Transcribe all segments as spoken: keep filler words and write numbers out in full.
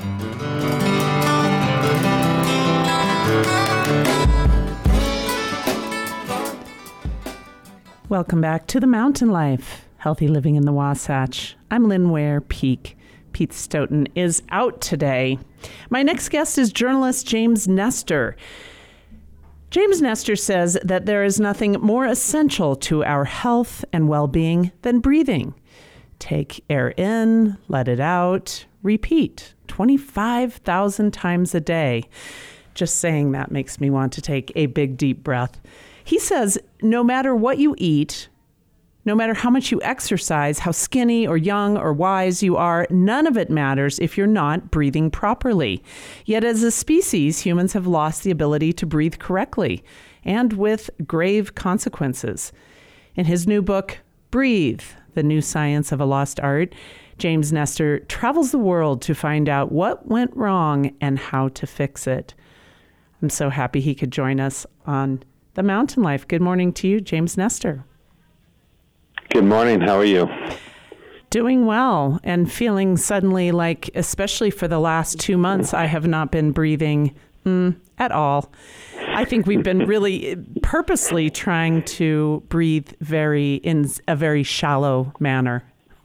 Welcome back to The Mountain Life, Healthy Living in the Wasatch. I'm Lynn Ware Peak. Pete Stoughton is out today. My next guest is journalist James Nestor. James Nestor says that there is nothing more essential to our health and well-being than breathing. Take air in, let it out, repeat twenty-five thousand times a day. Just saying that makes me want to take a big, deep breath. He says no matter what you eat, no matter how much you exercise, how skinny or young or wise you are, none of it matters if you're not breathing properly. Yet as a species, humans have lost the ability to breathe correctly, and with grave consequences. In his new book, Breathe, The New Science of a Lost Art, James Nestor travels the world to find out what went wrong and how to fix it. I'm so happy he could join us on The Mountain Life. Good morning to you, James Nestor. Good morning. How are you? Doing well, and feeling suddenly like, especially for the last two months, I have not been breathing mm, at all. I think we've been really purposely trying to breathe very in a very shallow manner.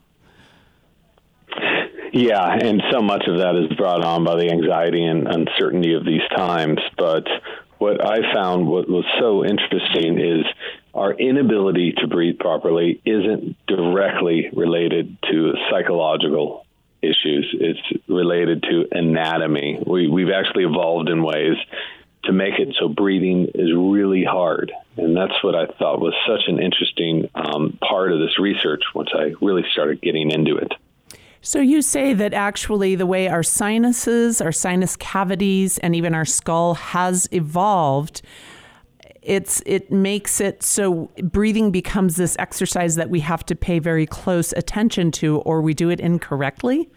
Yeah, and so much of that is brought on by the anxiety and uncertainty of these times. But what I found what was so interesting is our inability to breathe properly isn't directly related to psychological issues. It's related to anatomy. We, we've actually evolved in ways to make it so breathing is really hard. And that's what I thought was such an interesting um, part of this research once I really started getting into it. So you say that actually the way our sinuses, our sinus cavities, and even our skull has evolved, it's it makes it so breathing becomes this exercise that we have to pay very close attention to, or we do it incorrectly?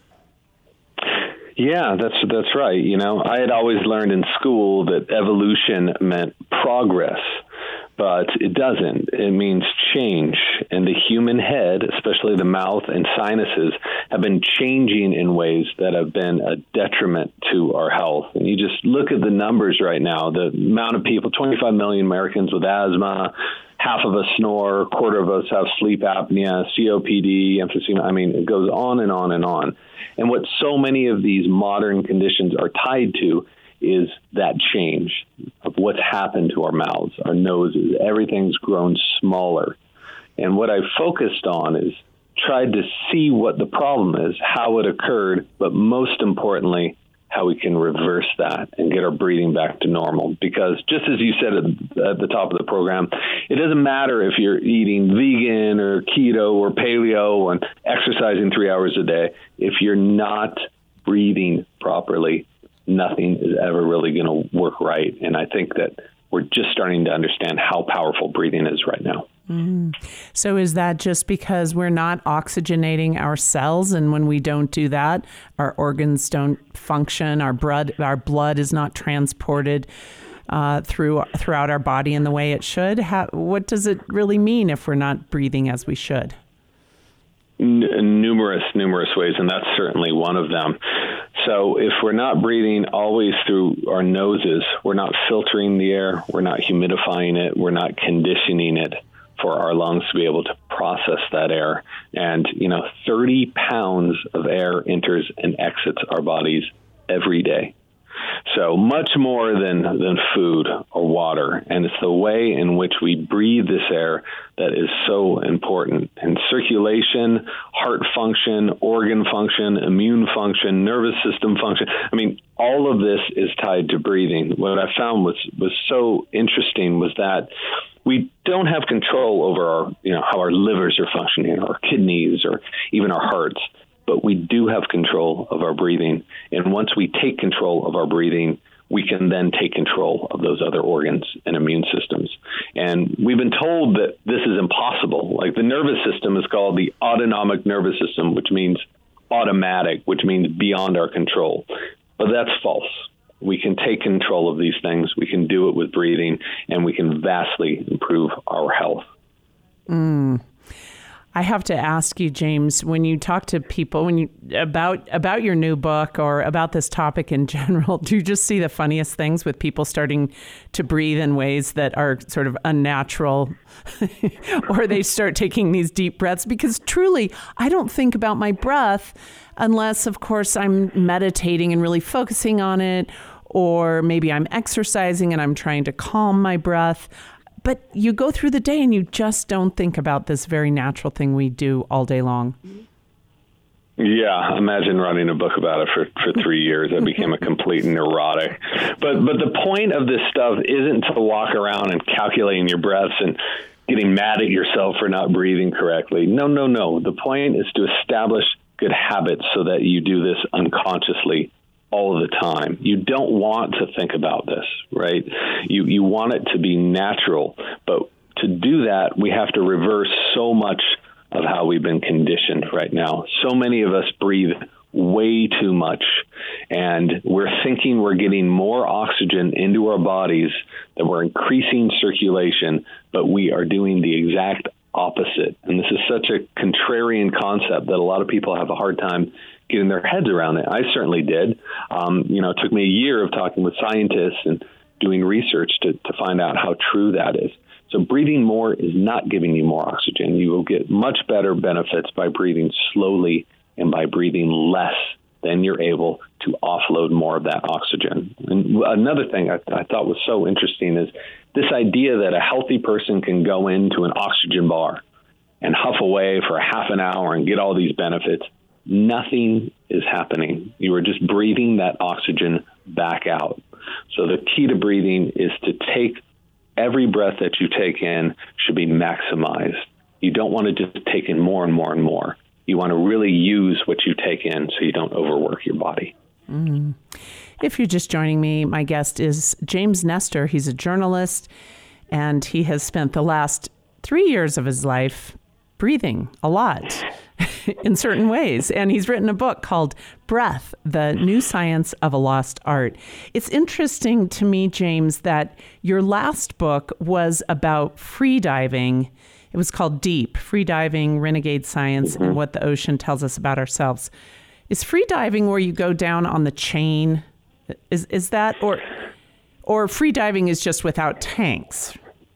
Yeah, that's that's right. You know, I had always learned in school that evolution meant progress, but it doesn't. It means change. And the human head, especially the mouth and sinuses, have been changing in ways that have been a detriment to our health. And you just look at the numbers right now, the amount of people, twenty-five million Americans with asthma, half of us snore, a quarter of us have sleep apnea, C O P D, emphysema. I mean, it goes on and on and on. And what so many of these modern conditions are tied to is that change of what's happened to our mouths, our noses. Everything's grown smaller. And what I focused on is tried to see what the problem is, how it occurred, but most importantly, how we can reverse that and get our breathing back to normal. Because just as you said at, at the top of the program, it doesn't matter if you're eating vegan or keto or paleo and exercising three hours a day. If you're not breathing properly, nothing is ever really going to work right. And I think that we're just starting to understand how powerful breathing is right now. Mm. So is that just because we're not oxygenating our cells, and when we don't do that, our organs don't function, our blood, our blood is not transported uh, through throughout our body in the way it should? How, what does it really mean if we're not breathing as we should? N- numerous, numerous ways, and that's certainly one of them. So if we're not breathing always through our noses, we're not filtering the air, we're not humidifying it, we're not conditioning it for our lungs to be able to process that air. And, you know, thirty pounds of air enters and exits our bodies every day. So much more than, than food or water. And it's the way in which we breathe this air that is so important. And circulation, heart function, organ function, immune function, nervous system function. I mean, all of this is tied to breathing. What I found was, was so interesting was that we don't have control over our, you know, how our livers are functioning, our kidneys, or even our hearts. But we do have control of our breathing. And once we take control of our breathing, we can then take control of those other organs and immune systems. And we've been told that this is impossible. Like the nervous system is called the autonomic nervous system, which means automatic, which means beyond our control. But that's false. We can take control of these things. We can do it with breathing, and we can vastly improve our health. Mm. I have to ask you, James, when you talk to people when you about about your new book or about this topic in general, do you just see the funniest things with people starting to breathe in ways that are sort of unnatural or they start taking these deep breaths? Because truly, I don't think about my breath unless, of course, I'm meditating and really focusing on it, or maybe I'm exercising and I'm trying to calm my breath. But you go through the day and you just don't think about this very natural thing we do all day long. Yeah, imagine writing a book about it for, for three years. I became a complete neurotic. But but the point of this stuff isn't to walk around and calculating your breaths and getting mad at yourself for not breathing correctly. No, no, no. The point is to establish good habits so that you do this unconsciously all of the time. You don't want to think about this, right? You you want it to be natural, but to do that, we have to reverse so much of how we've been conditioned right now. So many of us breathe way too much, and we're thinking we're getting more oxygen into our bodies, that we're increasing circulation, but we are doing the exact opposite. And this is such a contrarian concept that a lot of people have a hard time getting their heads around it. I certainly did. Um, you know, it took me a year of talking with scientists and doing research to, to find out how true that is. So breathing more is not giving you more oxygen. You will get much better benefits by breathing slowly and by breathing less. Then you're able to offload more of that oxygen. And another thing I, I thought was so interesting is this idea that a healthy person can go into an oxygen bar and huff away for a half an hour and get all these benefits. Nothing is happening. You are just breathing that oxygen back out. So the key to breathing is to take every breath that you take in should be maximized. You don't want to just take in more and more and more. You want to really use what you take in so you don't overwork your body. Mm. If you're just joining me, my guest is James Nestor. He's a journalist, and he has spent the last three years of his life breathing a lot in certain ways. And he's written a book called Breath, The New Science of a Lost Art. It's interesting to me, James, that your last book was about free diving. It was called Deep, Free Diving, Renegade Science, mm-hmm. and What the Ocean Tells Us About Ourselves. Is free diving where you go down on the chain? Is is that, or or free diving is just without tanks?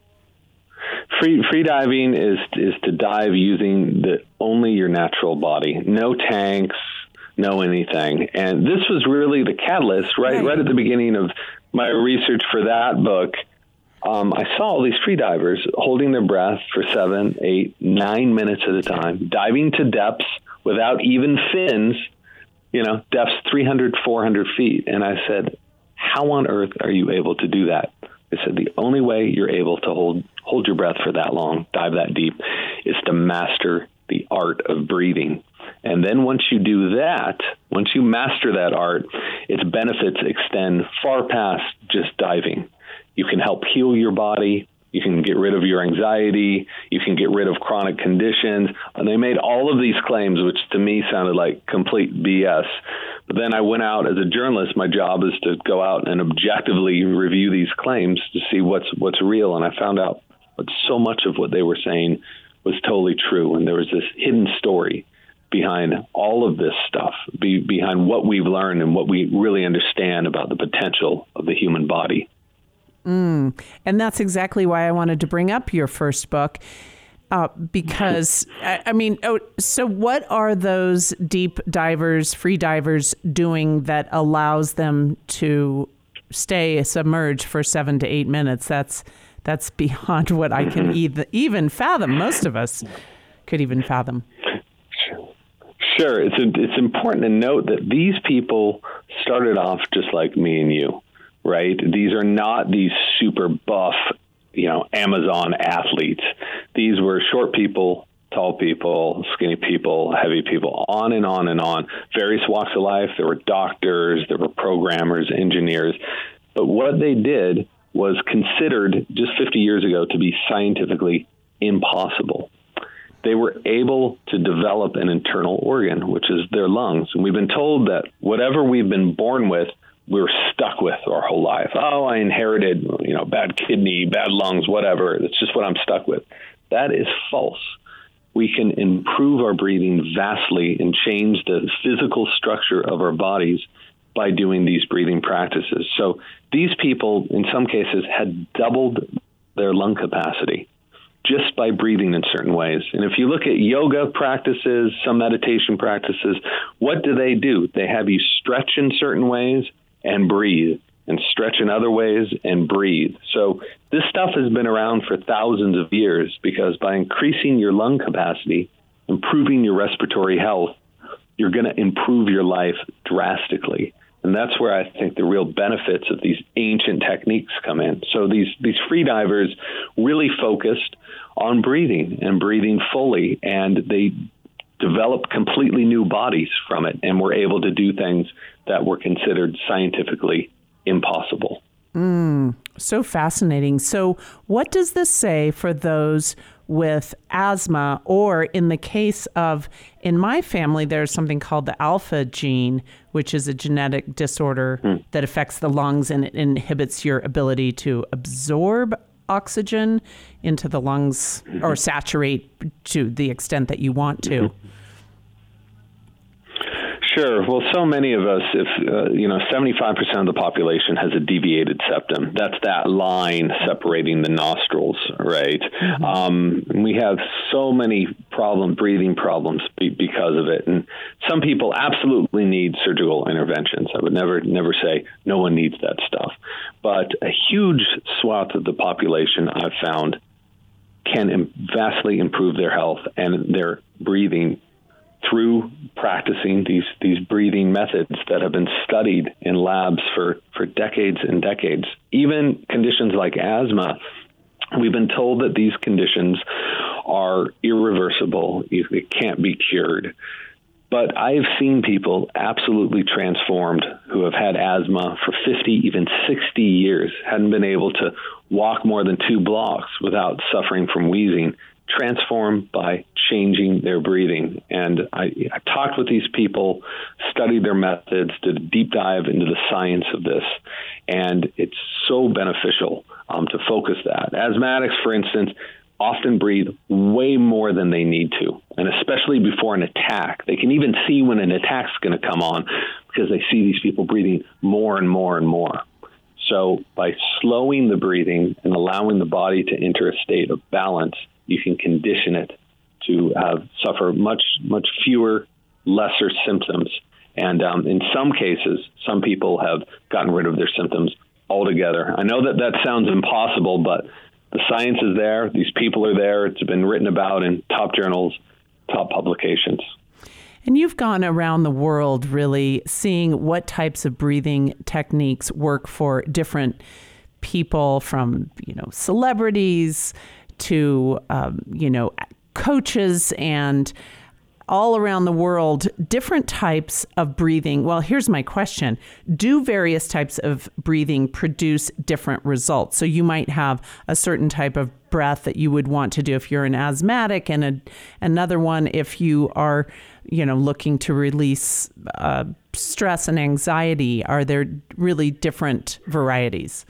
Free free diving is is to dive using the only your natural body, no tanks, no anything. And this was really the catalyst, right? Right, right at the beginning of my research for that book. Um, I saw all these free divers holding their breath for seven, eight, nine minutes at a time, diving to depths without even fins, you know, depths three hundred, four hundred feet. And I said, how on earth are you able to do that? I said, the only way you're able to hold hold your breath for that long, dive that deep, is to master the art of breathing. And then once you do that, once you master that art, its benefits extend far past just diving. You can help heal your body. You can get rid of your anxiety. You can get rid of chronic conditions. And they made all of these claims, which to me sounded like complete B S. But then I went out as a journalist. My job is to go out and objectively review these claims to see what's what's real. And I found out that so much of what they were saying was totally true. And there was this hidden story behind all of this stuff, be, behind what we've learned and what we really understand about the potential of the human body. Mm. And that's exactly why I wanted to bring up your first book, uh, because, I, I mean, oh, so what are those deep divers, free divers doing that allows them to stay submerged for seven to eight minutes? That's that's beyond what I can even, even fathom. Most of us could even fathom. Sure. It's, a, it's important to note that these people started off just like me and you. Right? These are not these super buff, you know, Amazon athletes. These were short people, tall people, skinny people, heavy people, on and on and on. Various walks of life. There were doctors, there were programmers, engineers. But what they did was considered just fifty years ago to be scientifically impossible. They were able to develop an internal organ, which is their lungs. And we've been told that whatever we've been born with, we were stuck with our whole life. Oh, I inherited, you know, bad kidney, bad lungs, whatever. It's just what I'm stuck with. That is false. we can improve our breathing vastly and change the physical structure of our bodies by doing these breathing practices. So these people, in some cases, had doubled their lung capacity just by breathing in certain ways. And if you look at yoga practices, some meditation practices, what do they do? They have you stretch in certain ways and breathe, and stretch in other ways and breathe. So this stuff has been around for thousands of years, because by increasing your lung capacity, improving your respiratory health, you're going to improve your life drastically. And that's where I think the real benefits of these ancient techniques come in. So these, these free divers really focused on breathing and breathing fully, and they developed completely new bodies from it, and were able to do things that were considered scientifically impossible. Mm, so fascinating. So what does this say for those with asthma, or in the case of, in my family, there's something called the alpha gene, which is a genetic disorder mm. that affects the lungs, and it inhibits your ability to absorb oxygen into the lungs mm-hmm. or saturate to the extent that you want to. Mm-hmm. Sure. Well, so many of us, if, uh, you know, seventy-five percent of the population has a deviated septum. That's that line separating the nostrils, right? Mm-hmm. Um, we have so many problem, breathing problems be- because of it. And some people absolutely need surgical interventions. I would never, never say no one needs that stuff. But a huge swath of the population I've found can im- vastly improve their health and their breathing through practicing these these breathing methods that have been studied in labs for, for decades and decades. Even conditions like asthma, we've been told that these conditions are irreversible. It can't be cured. But I've seen people absolutely transformed who have had asthma for fifty, even sixty years, hadn't been able to walk more than two blocks without suffering from wheezing, transformed by changing their breathing. And I, I talked with these people, studied their methods, did a deep dive into the science of this, and it's so beneficial um, to focus that. Asthmatics, for instance, often breathe way more than they need to, and especially before an attack. They can even see when an attack's going to come on, because they see these people breathing more and more and more. So by slowing the breathing and allowing the body to enter a state of balance, you can condition it to have suffer much, much fewer, lesser symptoms. And um, in some cases, some people have gotten rid of their symptoms altogether. I know that that sounds impossible, but the science is there. These people are there. It's been written about in top journals, top publications. And you've gone around the world really seeing what types of breathing techniques work for different people, from, you know, celebrities to, um, you know, coaches, and all around the world, different types of breathing. Well, here's my question. Do various types of breathing produce different results? So you might have a certain type of breath that you would want to do if you're an asthmatic, and a, another one if you are, you know, looking to release uh, stress and anxiety. Are there really different varieties?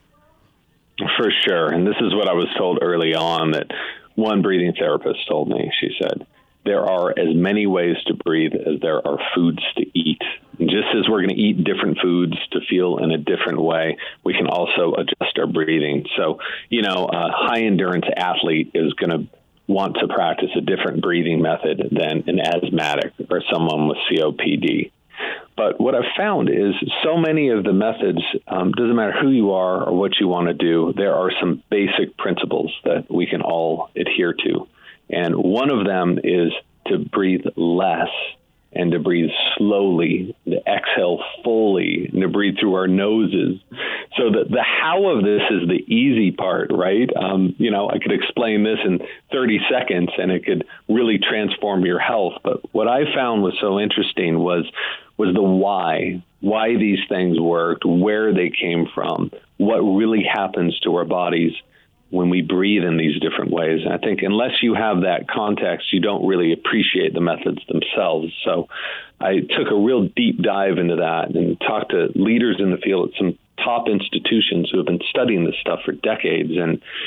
For sure. And this is what I was told early on, that one breathing therapist told me. She said, there are as many ways to breathe as there are foods to eat. And just as we're going to eat different foods to feel in a different way, we can also adjust our breathing. So, you know, a high endurance athlete is going to want to practice a different breathing method than an asthmatic or someone with C O P D. But what I've found is so many of the methods, um, doesn't matter who you are or what you want to do, there are some basic principles that we can all adhere to. And one of them is to breathe less and to breathe slowly, to exhale fully, and to breathe through our noses. So the, the how of this is the easy part, right? Um, you know, I could explain this in thirty seconds and it could really transform your health. But what I found was so interesting was, was the why, why these things worked, where they came from, what really happens to our bodies when we breathe in these different ways. And I think unless you have that context, you don't really appreciate the methods themselves. So I took a real deep dive into that and talked to leaders in the field at some top institutions who have been studying this stuff for decades. And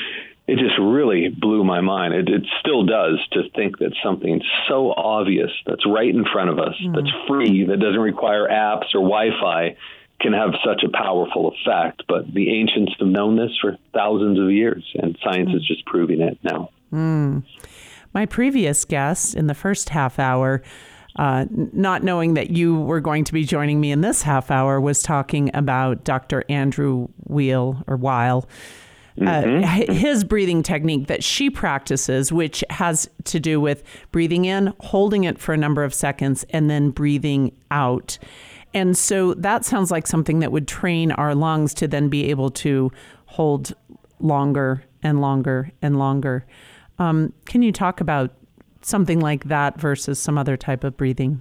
it just really blew my mind. It, it still does, to think that something so obvious that's right in front of us, mm. that's free, that doesn't require apps or Wi-Fi, can have such a powerful effect. But the ancients have known this for thousands of years, and science mm. is just proving it now. Mm. My previous guest in the first half hour, uh, not knowing that you were going to be joining me in this half hour, was talking about Doctor Andrew Weil, or Weil, Mm-hmm. Uh, his breathing technique that she practices, which has to do with breathing in, holding it for a number of seconds, and then breathing out. And so that sounds like something that would train our lungs to then be able to hold longer and longer and longer. Um, can you talk about something like that versus some other type of breathing?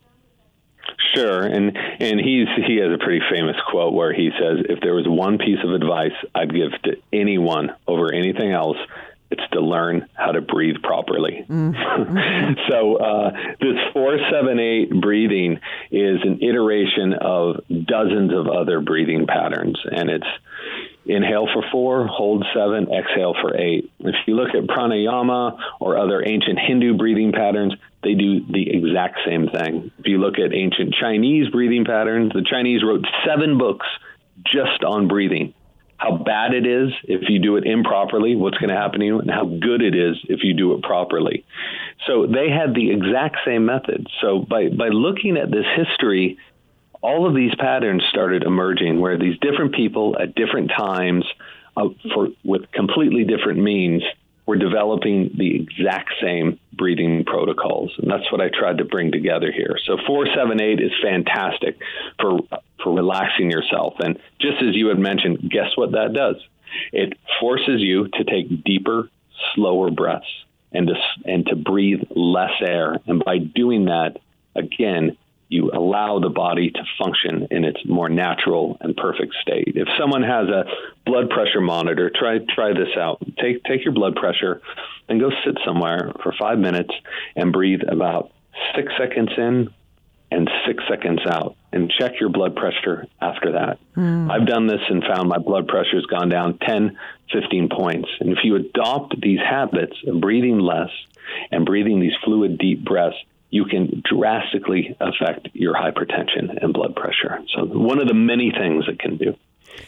Sure, and and he's he has a pretty famous quote where he says, if there was one piece of advice I'd give to anyone over anything else, it's to learn how to breathe properly. Mm-hmm. So uh, this four seven eight breathing is an iteration of dozens of other breathing patterns, and it's inhale for four, hold seven, exhale for eight. If you look at pranayama or other ancient Hindu breathing patterns, they do the exact same thing. If you look at ancient Chinese breathing patterns, the Chinese wrote seven books just on breathing. How bad it is if you do it improperly, what's going to happen to you, and how good it is if you do it properly. So they had the exact same method. So by, by looking at this history, all of these patterns started emerging where these different people at different times uh, for with completely different means were developing the exact same breathing protocols. And that's what I tried to bring together here. So four seven eight is fantastic for for relaxing yourself. And just as you had mentioned, guess what that does? It forces you to take deeper, slower breaths and to, and to breathe less air. And by doing that, again, you allow the body to function in its more natural and perfect state. If someone has a blood pressure monitor, try try this out. Take take your blood pressure and go sit somewhere for five minutes and breathe about six seconds in and six seconds out, and check your blood pressure after that. Mm. I've done this and found my blood pressure has gone down ten, fifteen points. And if you adopt these habits of breathing less and breathing these fluid, deep breaths, you can drastically affect your hypertension and blood pressure. So one of the many things it can do.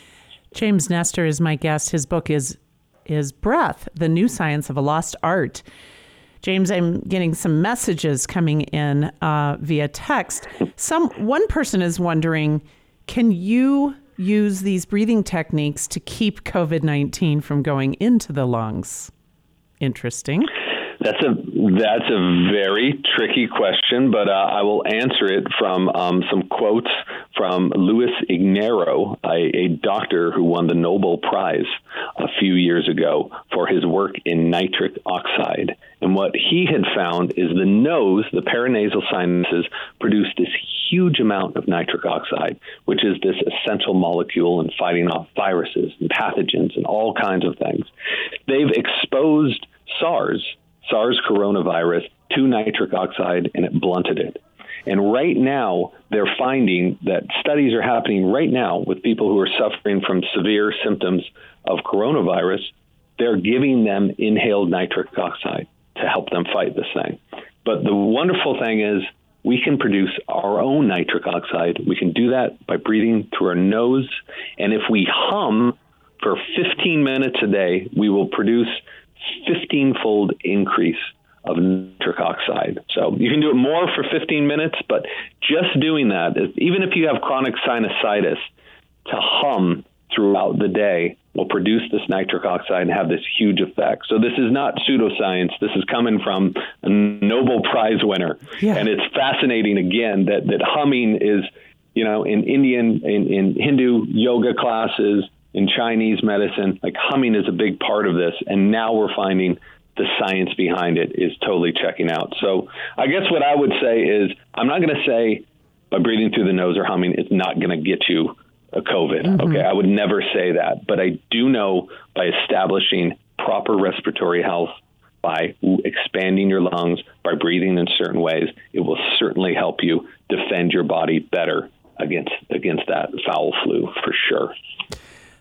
James Nestor is my guest. His book is is Breath, The New Science of a Lost Art. James, I'm getting some messages coming in uh, via text. Some one person is wondering, can you use these breathing techniques to keep COVID nineteen from going into the lungs? Interesting. That's a that's a very tricky question, but uh, I will answer it from um, some quotes from Luis Ignero, a, a doctor who won the Nobel Prize a few years ago for his work in nitric oxide. And what he had found is the nose, the paranasal sinuses, produce this huge amount of nitric oxide, which is this essential molecule in fighting off viruses and pathogens and all kinds of things. They've exposed SARS, SARS coronavirus, to nitric oxide, and it blunted it. And right now, they're finding that studies are happening right now with people who are suffering from severe symptoms of coronavirus. They're giving them inhaled nitric oxide to help them fight this thing. But the wonderful thing is we can produce our own nitric oxide. We can do that by breathing through our nose. And if we hum for fifteen minutes a day, we will produce fifteen-fold increase of nitric oxide. So you can do it more for fifteen minutes, but just doing that, even if you have chronic sinusitis, to hum throughout the day will produce this nitric oxide and have this huge effect. So this is not pseudoscience. This is coming from a Nobel Prize winner. Yeah. And it's fascinating, again, that, that humming is, you know, in Indian, in, in Hindu yoga classes, in Chinese medicine, like humming is a big part of this. And now we're finding the science behind it is totally checking out. So I guess what I would say is, I'm not going to say by breathing through the nose or humming, it's not going to get you a COVID. Mm-hmm. Okay. I would never say that, but I do know by establishing proper respiratory health, by expanding your lungs, by breathing in certain ways, it will certainly help you defend your body better against, against that foul flu for sure.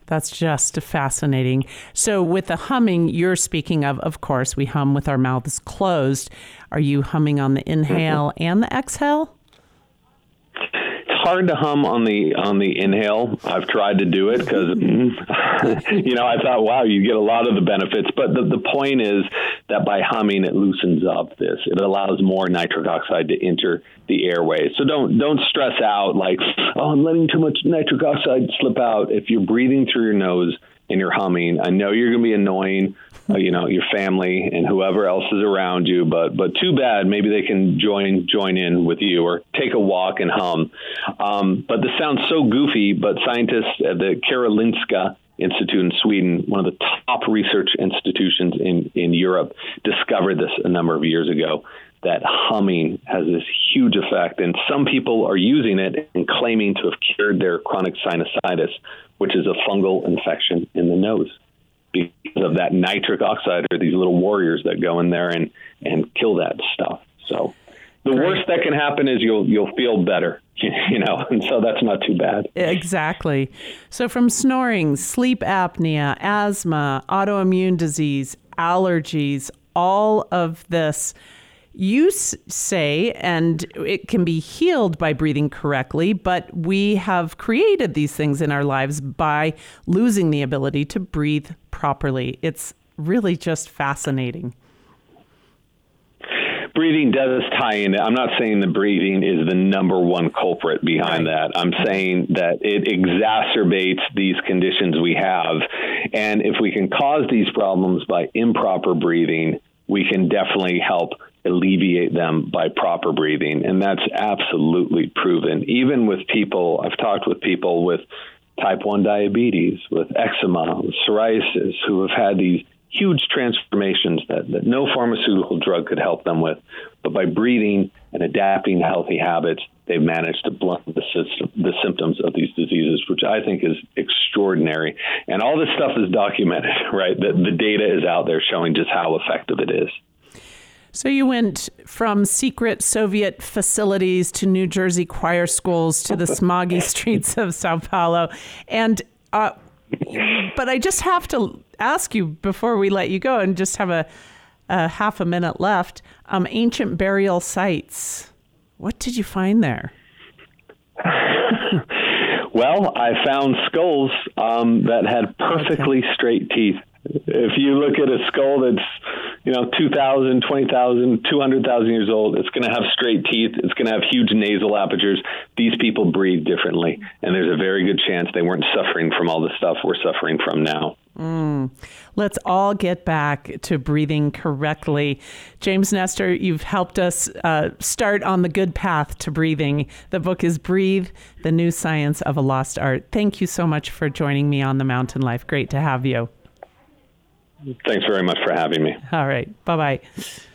That's just fascinating. So with the humming you're speaking of, of course, we hum with our mouths closed. Are you humming on the inhale mm-hmm. and the exhale? It's hard to hum on the on the inhale. I've tried to do it because, you know, I thought, wow, you get a lot of the benefits. But the, the point is that by humming, it loosens up this. It allows more nitric oxide to enter the airways. So don't don't stress out like, oh, I'm letting too much nitric oxide slip out. If you're breathing through your nose and you're humming, I know you're going to be annoying, uh, you know, your family and whoever else is around you, but but too bad. Maybe they can join join in with you or take a walk and hum. Um, but this sounds so goofy, but scientists at the Karolinska Institute in Sweden, one of the top research institutions in, in Europe, discovered this a number of years ago, that humming has this huge effect. And some people are using it and claiming to have cured their chronic sinusitis, which is a fungal infection in the nose, because of that nitric oxide or these little warriors that go in there and, and kill that stuff. So the Great. worst that can happen is you'll you'll feel better, you know, and so that's not too bad. Exactly. So from snoring, sleep apnea, asthma, autoimmune disease, allergies, all of this, you s- say, and it can be healed by breathing correctly, but we have created these things in our lives by losing the ability to breathe properly. It's really just fascinating. Breathing does tie in. I'm not saying the breathing is the number one culprit behind right. that. I'm saying that it exacerbates these conditions we have. And if we can cause these problems by improper breathing, we can definitely help alleviate them by proper breathing. And that's absolutely proven. Even with people, I've talked with people with type one diabetes, with eczema, with psoriasis, who have had these huge transformations that, that no pharmaceutical drug could help them with. But by breathing and adapting healthy habits, they've managed to blunt the, system, the symptoms of these diseases, which I think is extraordinary. And all this stuff is documented, right? The, the data is out there showing just how effective it is. So you went from secret Soviet facilities to New Jersey choir schools to the smoggy streets of Sao Paulo. And uh, but I just have to ask you before we let you go, and just have a, a half a minute left, um, ancient burial sites. What did you find there? Well, I found skulls um, that had perfectly okay. straight teeth. If you look at a skull that's, you know, two thousand, twenty thousand, two hundred thousand years old, it's going to have straight teeth. It's going to have huge nasal apertures. These people breathe differently, and there's a very good chance they weren't suffering from all the stuff we're suffering from now. Mm. Let's all get back to breathing correctly. James Nestor, you've helped us uh, start on the good path to breathing. The book is Breathe, The New Science of a Lost Art. Thank you so much for joining me on The Mountain Life. Great to have you. Thanks very much for having me. All right. Bye-bye.